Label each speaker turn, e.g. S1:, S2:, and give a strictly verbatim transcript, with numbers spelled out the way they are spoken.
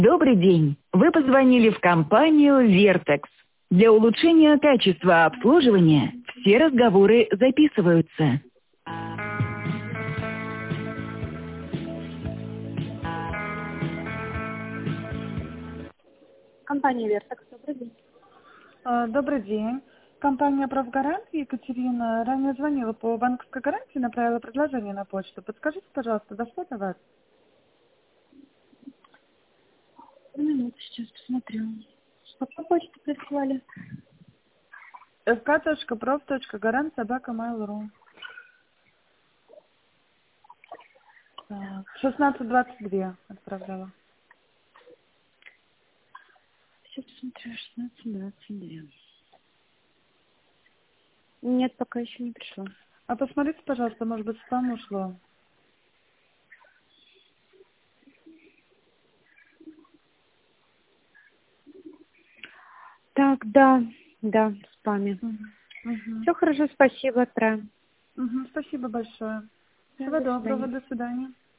S1: Добрый день. Вы позвонили в компанию Vertex. Для улучшения качества обслуживания все разговоры записываются. Компания Vertex. Добрый день.
S2: А, Добрый день. Компания «Правгарант» Екатерина ранее звонила по банковской гарантии, направила предложение на почту. Подскажите, пожалуйста, дошло до вас?
S1: Минуту, сейчас посмотрю. Что по почте прислали?
S2: эф ка точка проф точка гарант собака mail точка ру. Так, шестнадцать двадцать два отправляла.
S1: Сейчас посмотрю, шестнадцать двадцать два. Нет, пока еще не пришло.
S2: А посмотрите, пожалуйста, может быть, спам ушло.
S1: Так, да, да, в спаме.
S2: Угу.
S1: Все хорошо, спасибо, отправим.
S2: Угу. Спасибо большое.
S1: Да,
S2: Всего
S1: до
S2: доброго,
S1: свидания.
S2: до свидания.